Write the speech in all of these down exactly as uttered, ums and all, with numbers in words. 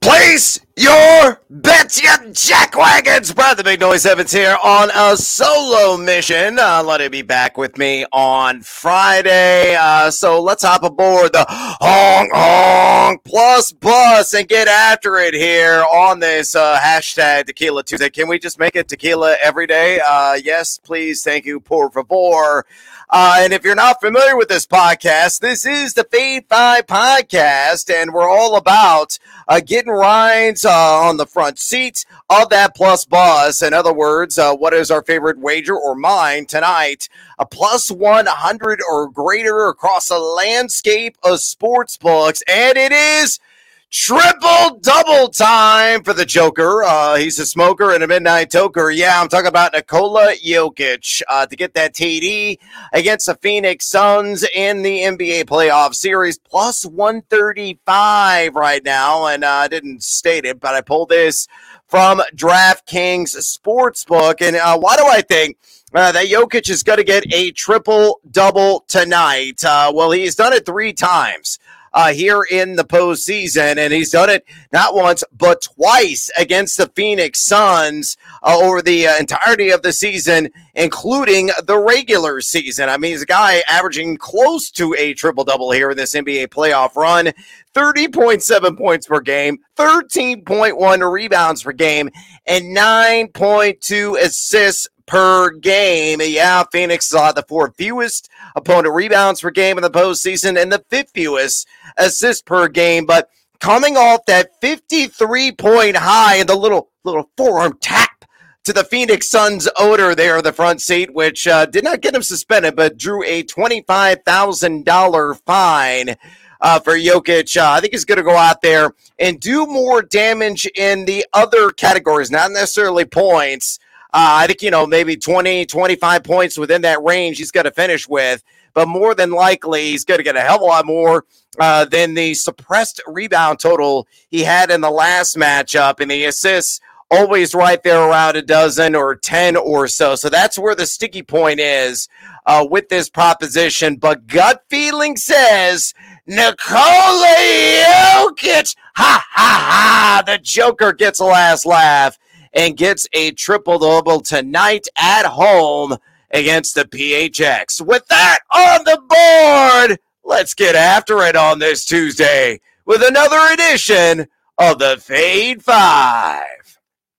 Place your bets, you jackwagons! Brad the Big Noise Evans here on a solo mission. Uh, let it be back with me on Friday. Uh, so let's hop aboard the Honk Honk Plus Bus and get after it here on this uh, hashtag Tequila Tuesday. Can we just make it tequila every day? Uh, yes, please. Thank you. Por favor. Uh, and if you're not familiar with this podcast, this is the Fade Five podcast, and we're all about uh, getting rides uh, on the front seat of that plus bus. In other words, uh, what is our favorite wager or mine tonight? A plus one hundred or greater across the landscape of sports books, and it is triple double time for the Joker. Uh, he's a smoker and a midnight toker. Yeah, I'm talking about Nikola Jokic uh, to get that T D against the Phoenix Suns in the N B A playoff series. Plus one thirty-five right now. And uh, I didn't state it, but I pulled this from DraftKings Sportsbook. And uh, why do I think Uh, that Jokic is going to get a triple-double tonight? Uh, well, he's done it three times uh, here in the postseason, and he's done it not once but twice against the Phoenix Suns uh, over the uh, entirety of the season, including the regular season. I mean, he's a guy averaging close to a triple-double here in this N B A playoff run. thirty point seven points per game, thirteen point one rebounds per game, and nine point two assists per game. Yeah, Phoenix saw the fourth fewest opponent rebounds per game in the postseason and the fifth fewest assists per game. But coming off that fifty-three point high and the little little forearm tap to the Phoenix Suns owner there in the front seat, which uh, did not get him suspended, but drew a twenty-five thousand dollars fine uh, for Jokic. Uh, I think he's going to go out there and do more damage in the other categories, not necessarily points. Uh, I think, you know, maybe twenty, twenty-five points within that range he's going to finish with. But more than likely, he's going to get a hell of a lot more uh, than the suppressed rebound total he had in the last matchup. And the assists always right there around a dozen or ten or so. So that's where the sticky point is uh, with this proposition. But gut feeling says Nikola Jokic, ha, ha, ha, the Joker gets a last laugh and gets a triple-double tonight at home against the P H X. With that on the board, let's get after it on this Tuesday with another edition of the Fade Five.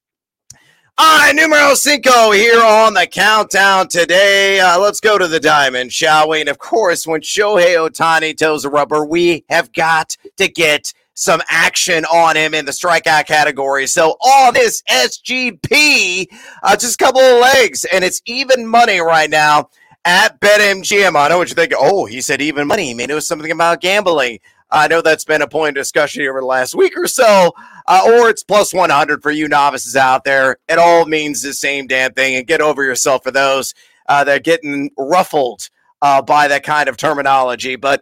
All right, numero cinco here on the countdown today. Uh, let's go to the diamond, shall we? And, of course, when Shohei Ohtani toes the rubber, we have got to get some action on him in the strikeout category. So all this S G P, uh, just a couple of legs, and it's even money right now at BetMGM. I know what you're thinking. Oh, he said even money. He may know something about gambling. I know that's been a point of discussion over the last week or so, uh, or it's plus one hundred for you novices out there. It all means the same damn thing, and get over yourself for those uh, that are getting ruffled Uh, by that kind of terminology. But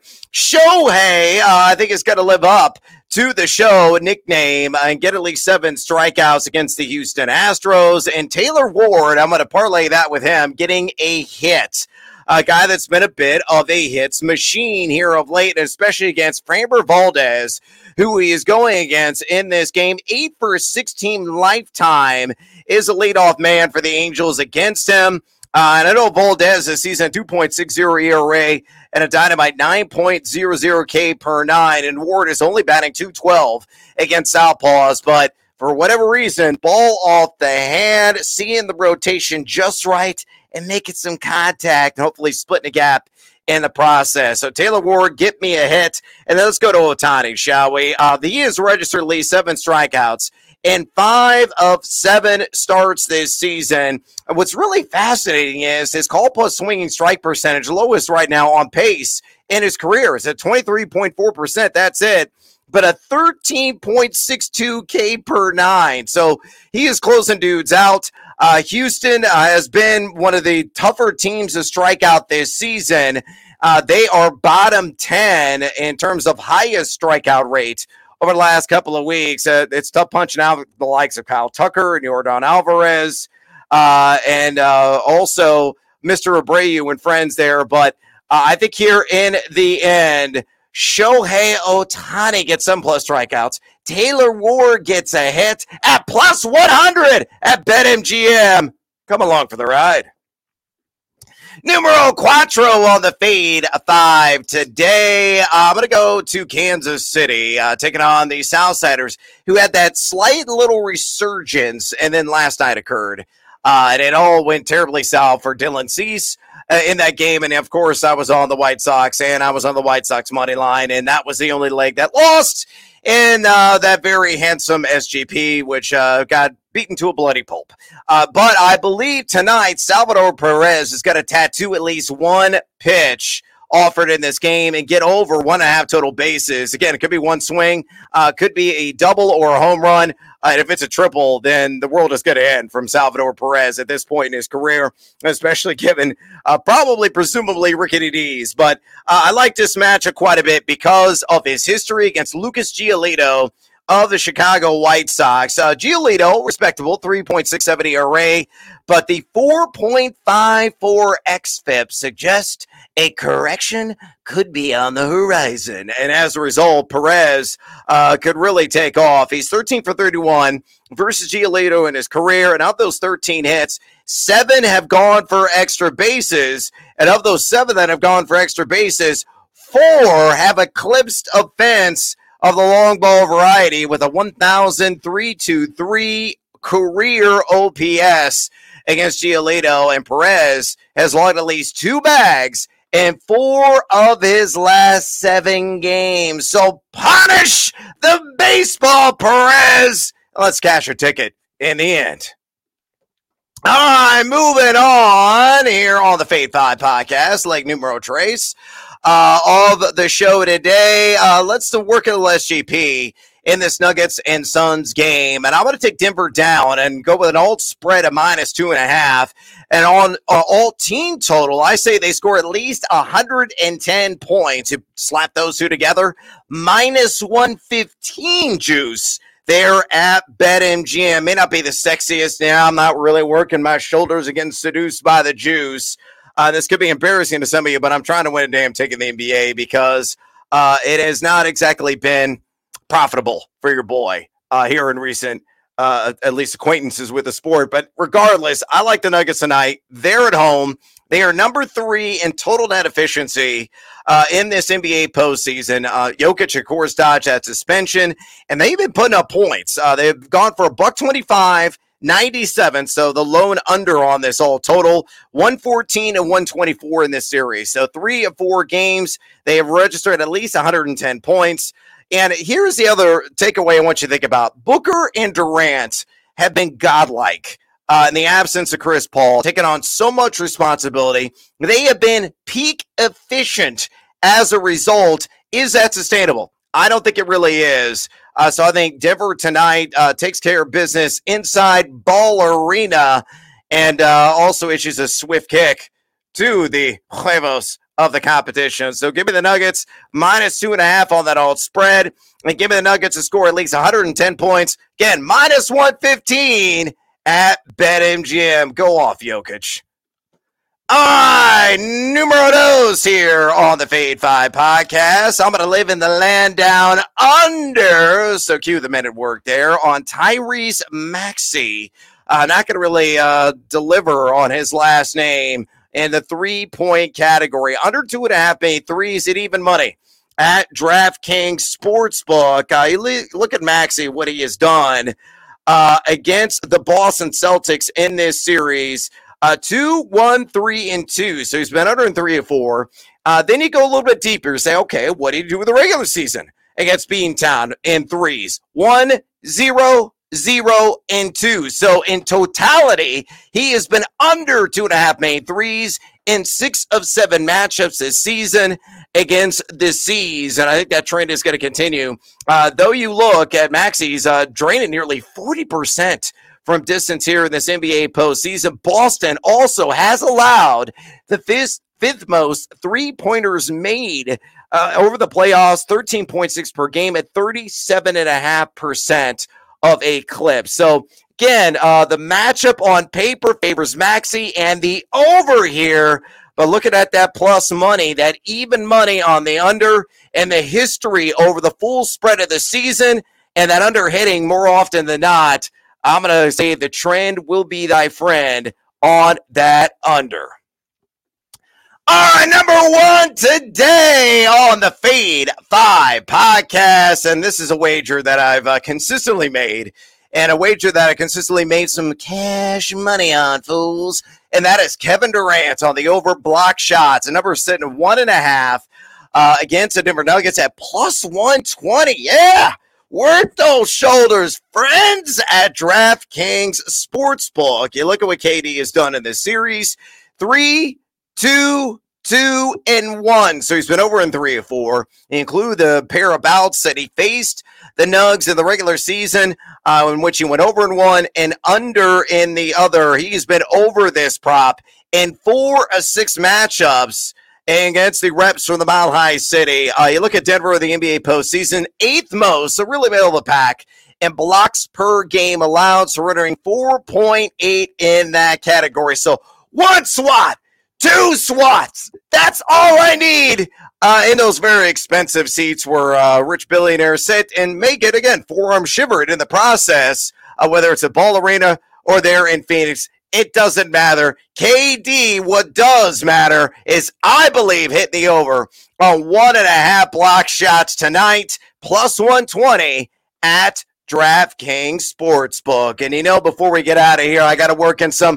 Shohei, uh, I think, is going to live up to the show nickname and get at least seven strikeouts against the Houston Astros. And Taylor Ward, I'm going to parlay that with him, getting a hit. A guy that's been a bit of a hits machine here of late, especially against Framber Valdez, who he is going against in this game. eight for sixteen lifetime is a leadoff man for the Angels against him. Uh, and I know Valdez this season, two point six oh E R A and a dynamite nine point oh oh K per nine. And Ward is only batting two twelve against Southpaws. But for whatever reason, ball off the hand, seeing the rotation just right and making some contact and hopefully splitting the gap in the process. So Taylor Ward, get me a hit. And then let's go to Ohtani, shall we? Uh, he has registered at least seven strikeouts in five of seven starts this season. What's really fascinating is his call plus swinging strike percentage, lowest right now on pace in his career. It's at twenty-three point four percent. That's it. But a thirteen point six two K per nine. So he is closing dudes out. Uh, Houston uh, has been one of the tougher teams to strike out this season. Uh, they are bottom ten in terms of highest strikeout rate over the last couple of weeks. Uh, it's tough punching out the likes of Kyle Tucker and Yordan Alvarez, uh, and uh, also Mister Abreu and friends there. But uh, I think here in the end, Shohei Ohtani gets some plus strikeouts. Taylor Ward gets a hit at plus one hundred at BetMGM. Come along for the ride. Numero Quattro on the Fade five today. Uh, I'm going to go to Kansas City, uh, taking on the Southsiders, who had that slight little resurgence, and then last night occurred. Uh, and it all went terribly south for Dylan Cease uh, in that game. And, of course, I was on the White Sox, and I was on the White Sox money line, and that was the only leg that lost in uh, that very handsome S G P, which uh, got beaten to a bloody pulp. Uh, but I believe tonight Salvador Perez is going to tattoo at least one pitch offered in this game and get over one and a half total bases. Again, it could be one swing, uh, could be a double or a home run. Uh, and if it's a triple, then the world is going to end from Salvador Perez at this point in his career, especially given uh, probably, presumably, rickety knees. But uh, I like this matchup quite a bit because of his history against Lucas Giolito of the Chicago White Sox. Uh, Giolito, respectable, three point six seven E R A, but the four point five four X F I P suggests a correction could be on the horizon. And as a result, Perez uh, could really take off. He's thirteen for thirty-one versus Giolito in his career, and of those thirteen hits, seven have gone for extra bases, and of those seven that have gone for extra bases, four have eclipsed a fence of the long ball variety with a one thousand three hundred twenty-three career O P S against Giolito, and Perez has logged at least two bags in four of his last seven games. So punish the baseball, Perez. Let's cash your ticket in the end. All right, moving on here on the Fade five podcast, Lake Numero Trace. Uh, of the show today. Uh, let's work at S G P in this Nuggets and Suns game. And I'm going to take Denver down and go with an alt spread of minus two and a half. And on uh, alt team total, I say they score at least one hundred ten points. You slap those two together, minus one fifteen juice there at BetMGM. May not be the sexiest now. I'm not really working my shoulders and getting seduced by the juice. Uh, this could be embarrassing to some of you, but I'm trying to win a damn ticket in the N B A because uh, it has not exactly been profitable for your boy uh, here in recent, uh, at least acquaintances with the sport. But regardless, I like the Nuggets tonight. They're at home. They are number three in total net efficiency uh, in this N B A postseason. Uh, Jokic, of course, dodged that suspension, and they've been putting up points. Uh, they've gone for a buck twenty-five. ninety-seven, so the lone under on this all total, one fourteen and one twenty-four in this series. So three of four games, they have registered at least one hundred ten points. And here's the other takeaway I want you to think about. Booker and Durant have been godlike uh, in the absence of Chris Paul, taking on so much responsibility. They have been peak efficient as a result. Is that sustainable? I don't think it really is. Uh, so I think Denver tonight uh, takes care of business inside Ball Arena and uh, also issues a swift kick to the huevos of the competition. So give me the Nuggets minus two and a half on that alt spread, and give me the Nuggets to score at least one hundred ten points. Again, minus one fifteen at BetMGM. Go off, Jokic. All right, numero dos here on the Fade five podcast. I'm going to live in the land down under, so cue the men at work there, on Tyrese Maxey. Uh, not going to really uh, deliver on his last name in the three-point category. Under two and a half made threes at even money at DraftKings Sportsbook. Uh, you look at Maxey, what he has done uh, against the Boston Celtics in this series. Uh, two, one, three, and two. So he's been under in three and four. Uh, then you go a little bit deeper. Say, okay, what did he do with the regular season against Beantown in threes? One, zero, zero, and two. So in totality, he has been under two and a half made threes in six of seven matchups this season against the C's. And I think that trend is going to continue. Uh, though you look at Maxey's uh, draining nearly forty percent from distance here in this N B A postseason. Boston also has allowed the fifth, fifth most three-pointers made uh, over the playoffs, thirteen point six per game at thirty-seven point five percent of a clip. So, again, uh, the matchup on paper favors Maxey, and the over here But looking at that plus money, that even money on the under, and the history over the full spread of the season, and that under hitting more often than not, I'm going to say the trend will be thy friend on that under. All right, number one today on the Fade five podcast, and this is a wager that I've uh, consistently made, and a wager that I consistently made some cash money on, fools, and that is Kevin Durant on the over block shots. The number is sitting at one and a half uh, against the Denver Nuggets at plus one twenty. Yeah, work those shoulders, friends, at DraftKings Sportsbook. You look at what K D has done in this series. Three, two, two, and one. So he's been over in three of four. Include the pair of bouts that he faced the Nugs in the regular season, uh, in which he went over in one and under in the other. He's been over this prop in four of six matchups against the reps from the Mile High City. Uh, you look at Denver in the N B A postseason, eighth most, so really middle of the pack, and blocks per game allowed, surrendering four point eight in that category. So one swat, two swats. That's all I need uh, in those very expensive seats where uh, rich billionaires sit and make it, again, forearm shivered in the process, uh, whether it's at Ball Arena or there in Phoenix. It doesn't matter. K D, what does matter is, I believe, hitting the over on one and a half block shots tonight, plus one twenty at DraftKings Sportsbook. And you know, before we get out of here, I got to work in some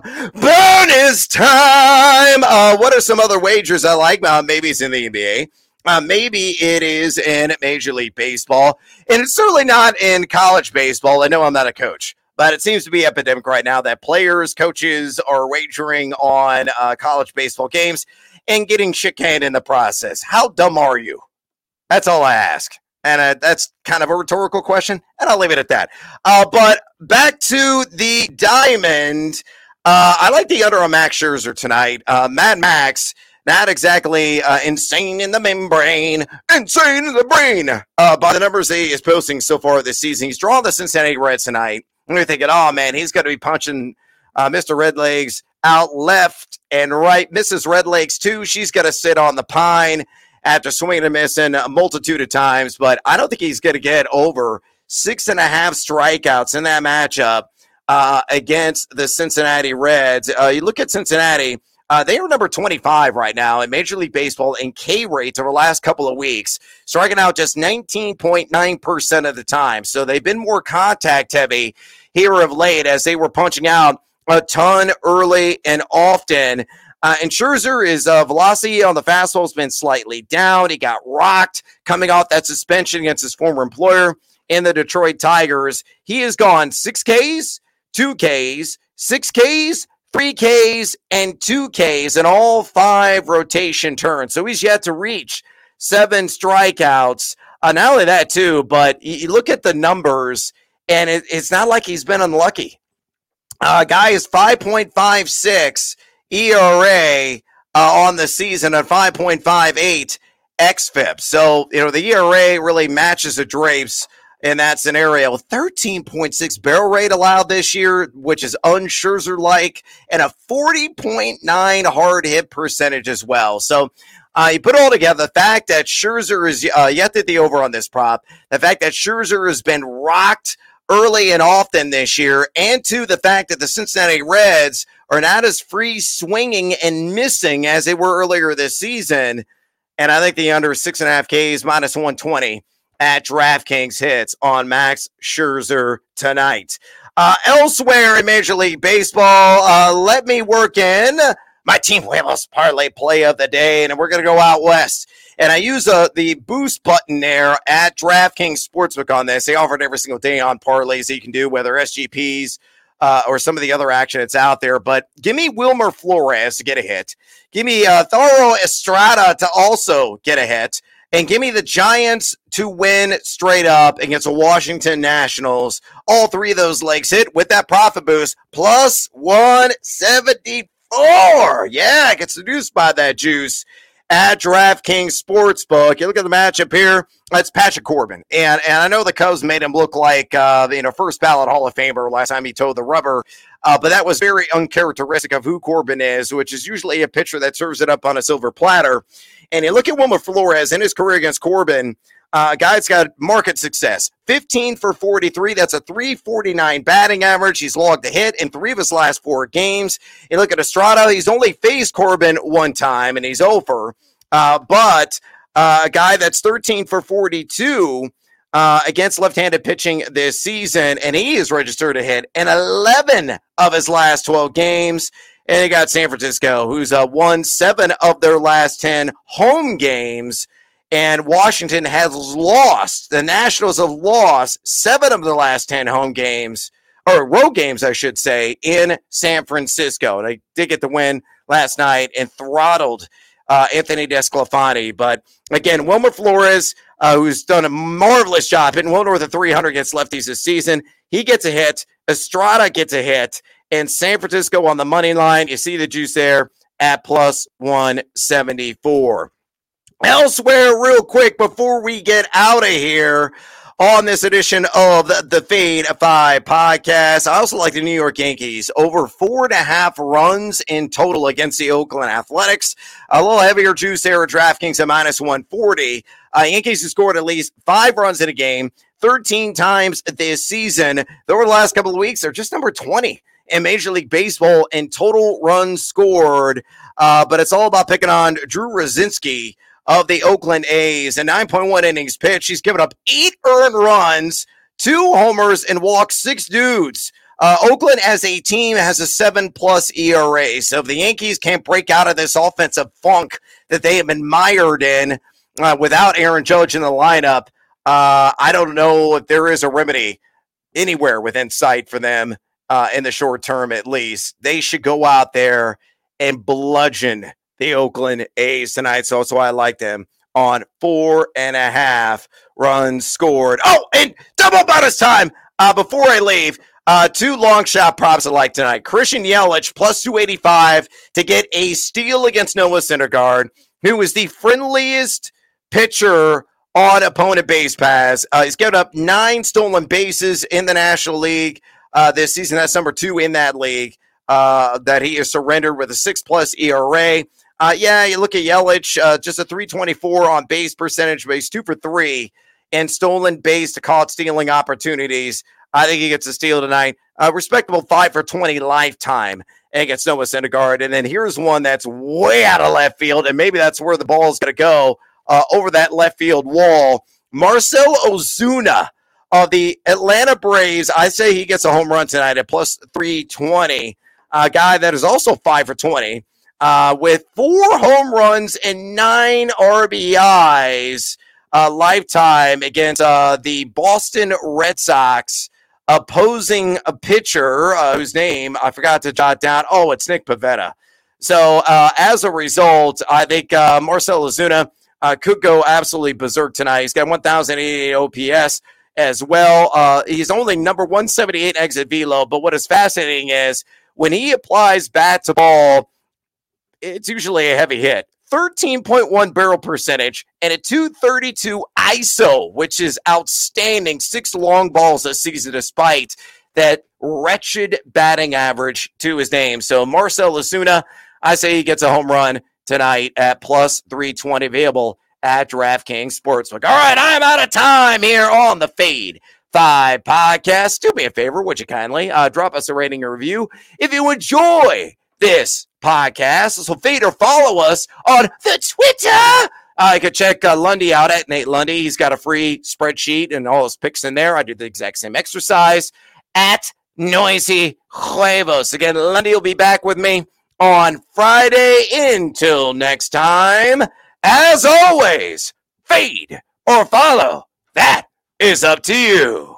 bonus time. Uh, what are some other wagers I like? Uh, maybe it's in the N B A. Uh, maybe it is in Major League Baseball. And it's certainly not in college baseball. I know I'm not a coach, but it seems to be epidemic right now that players, coaches are wagering on uh, college baseball games and getting shit canned in the process. How dumb are you? That's all I ask. And uh, that's kind of a rhetorical question, and I'll leave it at that. Uh, but back to the Diamond. Uh, I like the under on Max Scherzer tonight. Uh, Mad Max, not exactly uh, insane in the membrane, insane in the brain. Uh, by the numbers he is posting so far this season, he's drawn the Cincinnati Reds tonight. And you're thinking, oh, man, he's going to be punching uh, Mister Redlegs out left and right. Missus Redlegs, too. She's going to sit on the pine after swinging and missing a multitude of times, but I don't think he's going to get over six and a half strikeouts in that matchup uh, against the Cincinnati Reds. Uh, you look at Cincinnati, uh, they are number twenty-five right now in Major League Baseball in K rates over the last couple of weeks, striking out just nineteen point nine percent of the time. So they've been more contact heavy here of late as they were punching out a ton early and often. Uh, and Scherzer, his uh, velocity on the fastball has been slightly down. He got rocked coming off that suspension against his former employer in the Detroit Tigers. He has gone six Ks, two Ks, six Ks, three Ks, and two Ks in all five rotation turns. So he's yet to reach seven strikeouts. Uh, not only that, too, but you look at the numbers, and it, it's not like he's been unlucky. Uh, guy is five point five six E R A uh, on the season at five point five eight X F I P. So, you know, the E R A really matches the drapes in that scenario. thirteen point six barrel rate allowed this year, which is un-Scherzer-like, and a forty point nine hard hit percentage as well. So, uh, you put it all together, the fact that Scherzer is uh, yet to the over on this prop, the fact that Scherzer has been rocked early and often this year, and to the fact that the Cincinnati Reds are not as free swinging and missing as they were earlier this season. And I think the under six and a half Ks minus one twenty at DraftKings hits on Max Scherzer tonight. Uh, elsewhere in Major League Baseball, uh, let me work in my Team Huevos parlay play of the day, and we're going to go out west. And I use uh, the boost button there at DraftKings Sportsbook on this. They offer it every single day on parlays that you can do, whether S G Ps uh, or some of the other action that's out there. But give me Wilmer Flores to get a hit. Give me uh, Thairo Estrada to also get a hit. And give me the Giants to win straight up against the Washington Nationals. All three of those legs hit with that profit boost. Plus one seventy-four. Yeah, it gets seduced by that juice at DraftKings Sportsbook. You look at the matchup here, it's Patrick Corbin. And and I know the Cubs made him look like, uh, you know, first ballot Hall of Famer last time he towed the rubber. Uh, but that was very uncharacteristic of who Corbin is, which is usually a pitcher that serves it up on a silver platter. And you look at Wilmer Flores in his career against Corbin, uh, a guy that's got market success. fifteen for forty-three. That's a three forty-nine batting average. He's logged a hit in three of his last four games. You look at Estrada, he's only faced Corbin one time, and he's over. Uh, but uh, a guy that's thirteen for forty-two uh, against left-handed pitching this season, and he has registered a hit in eleven of his last twelve games. And you got San Francisco, who's uh, won seven of their last ten home games. And Washington has lost. The Nationals have lost seven of the last ten home games, or road games, I should say, in San Francisco. They did get the win last night and throttled uh, Anthony Desclafani. But again, Wilmer Flores, uh, who's done a marvelous job, hitting well north of three hundred against lefties this season, he gets a hit. Estrada gets a hit. And San Francisco on the money line, you see the juice there at plus one seventy-four. Elsewhere, real quick, before we get out of here on this edition of the, the Fade Five podcast, I also like the New York Yankees. Over four and a half runs in total against the Oakland Athletics. A little heavier juice there at DraftKings at minus one forty. Uh, Yankees have scored at least five runs in a game thirteen times this season. Over the last couple of weeks, they're just number twenty in Major League Baseball in total runs scored. Uh, but it's all about picking on Drew Rosinski of the Oakland A's. In nine point one innings pitched, he's given up eight earned runs, two homers, and walked six dudes. Uh, Oakland as a team has a seven-plus E R A. So if the Yankees can't break out of this offensive funk that they have been mired in uh, without Aaron Judge in the lineup, uh, I don't know if there is a remedy anywhere within sight for them uh, in the short term at least. They should go out there and bludgeon the Oakland A's tonight. So that's why I like them on four and a half runs scored. Oh, and double bonus time uh, before I leave. Uh, two long shot props I like tonight. Christian Yelich plus two eighty-five to get a steal against Noah Syndergaard, who is the friendliest pitcher on opponent base paths. Uh, he's given up nine stolen bases in the National League uh, this season. That's number two in that league uh, that he has surrendered with a six-plus E R A. Uh, yeah, you look at Yelich, uh, just a three twenty-four on base percentage, but he's two for three in stolen base to caught stealing opportunities. I think he gets a steal tonight. Uh, respectable five for twenty lifetime against Noah Syndergaard. And then here's one that's way out of left field, and maybe that's where the ball is going to go uh, over that left field wall. Marcell Ozuna of the Atlanta Braves, I say he gets a home run tonight at plus three twenty. A guy that is also five for twenty. Uh, with four home runs and nine R B Is uh, lifetime against uh, the Boston Red Sox, opposing a pitcher uh, whose name I forgot to jot down. Oh, it's Nick Pivetta. So uh, as a result, I think uh, Marcell Ozuna uh, could go absolutely berserk tonight. He's got one thousand eighty-eight O P S as well. Uh, he's only number one seventy-eight exit velo, but what is fascinating is when he applies bat to ball, it's usually a heavy hit. thirteen point one barrel percentage and a two thirty-two I S O, which is outstanding. Six long balls this season despite that wretched batting average to his name. So Marcell Ozuna, I say he gets a home run tonight at plus three twenty, available at DraftKings Sportsbook. All right, I'm out of time here on the Fade Five podcast. Do me a favor, would you kindly uh, drop us a rating or review if you enjoy this podcast. So fade or follow us on the Twitter. Uh, you can check uh, Lundy out at Nate Lundy. He's got a free spreadsheet and all his picks in there. I do the exact same exercise at Noisy Huevos. Again, Lundy will be back with me on Friday. Until next time, as always, fade or follow. That is up to you.